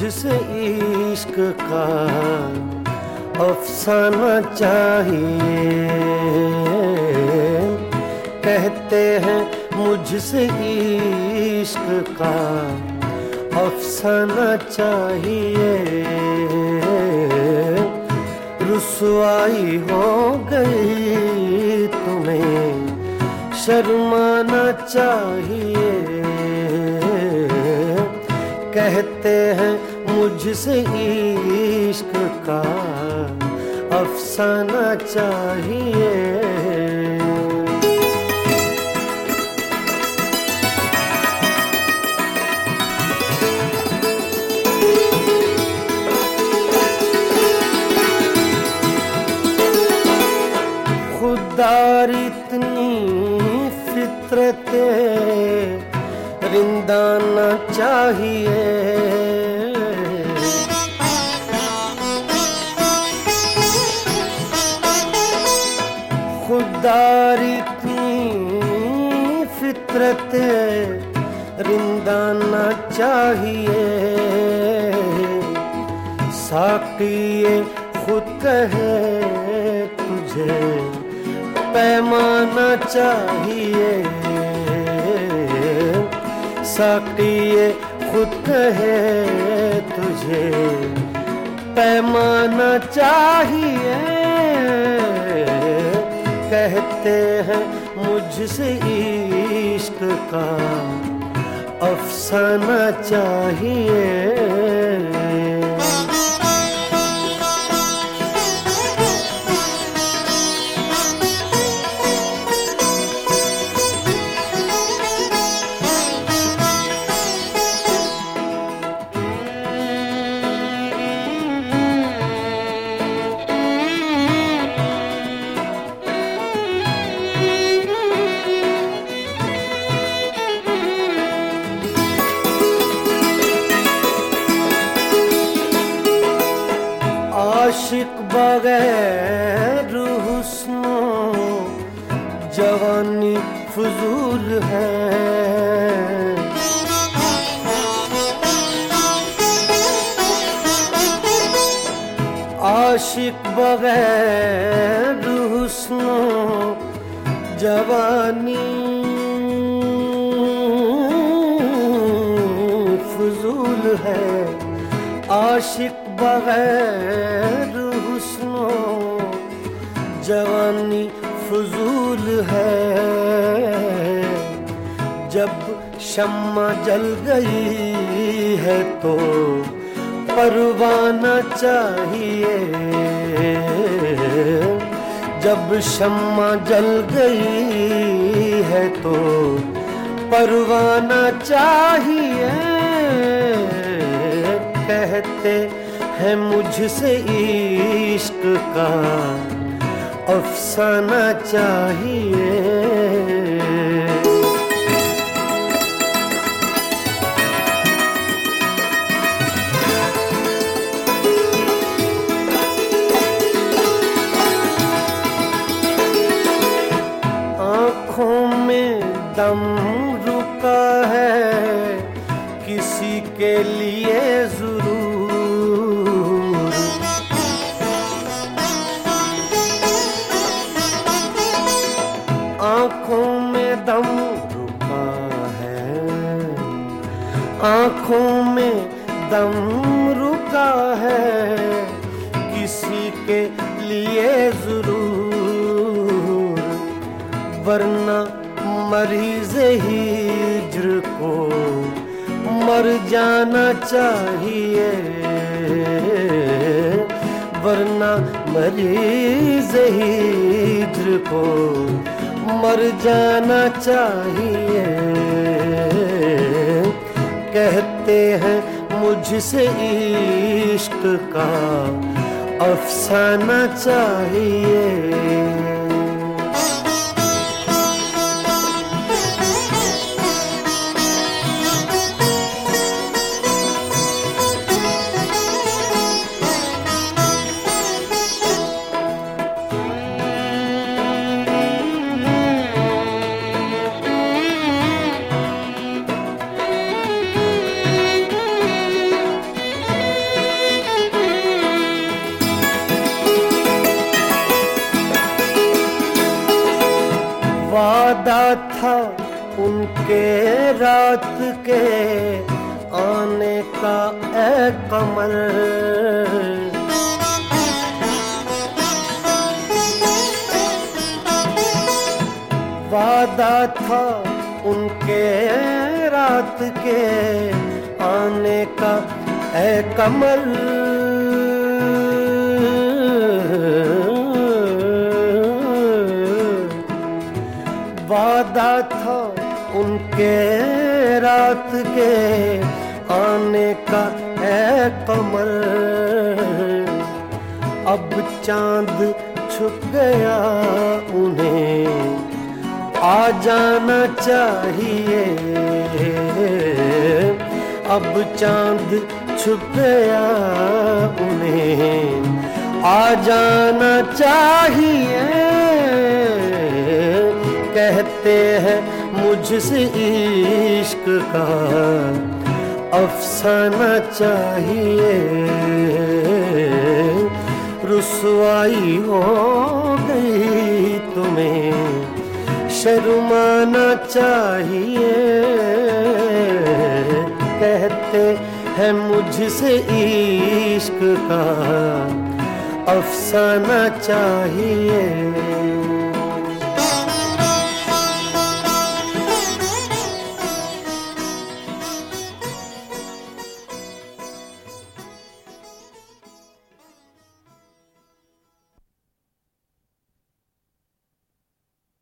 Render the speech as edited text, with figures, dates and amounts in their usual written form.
मुझसे इश्क का अफसाना चाहिए। कहते हैं मुझसे इश्क का अफसाना चाहिए। रुसवाई हो गई तुम्हें शर्माना चाहिए। कहते हैं मुझसे इश्क का अफसाना चाहिए। खुदार इतनी फितरते रिंदाना चाहिए। खुदार इतनी फितरते रिंदाना चाहिए। साक़िए खुद कहे तुझे पैमाना चाहिए। साक़िए खुद कहे तुझे पैमाना चाहिए। कहते हैं मुझसे इश्क का अफसाना चाहिए। आशिक बगैर हुस्नो जवानी फजूल है। आशिक बगैर हुस्नो जवानी फजूल है। आशिक बगैर हुस्नो जवानी फजूल है। जब शम्मा जल गई है तो परवाना चाहिए। जब शम्मा जल गई है तो परवाना चाहिए। कहते हैं मुझसे इश्क का अफसाना चाहिए। आँखों में दम रुका है किसी के लिए जरूर। आँखों में दम रुका है, आँखों में दम रुका है किसी के लिए जरूर। वरना मरीज़ हिज्र को मर जाना चाहिए। वरना मरीज़ हिज्र को मर जाना चाहिए। कहते हैं मुझसे इश्क का अफसाना चाहिए। वादा था उनके रात के आने का ए कमर, वादा था उनके रात के आने का ए कमर। वादा था उनके रात के आने का ए कमर। अब चांद छुप गया उन्हें आ जाना चाहिए। अब चांद छुप गया उन्हें आ जाना चाहिए। कहते हैं मुझसे इश्क का अफसाना चाहिए। रुसवाई हो गई तुम्हें शर्माना चाहिए। कहते हैं मुझसे इश्क का अफसाना चाहिए।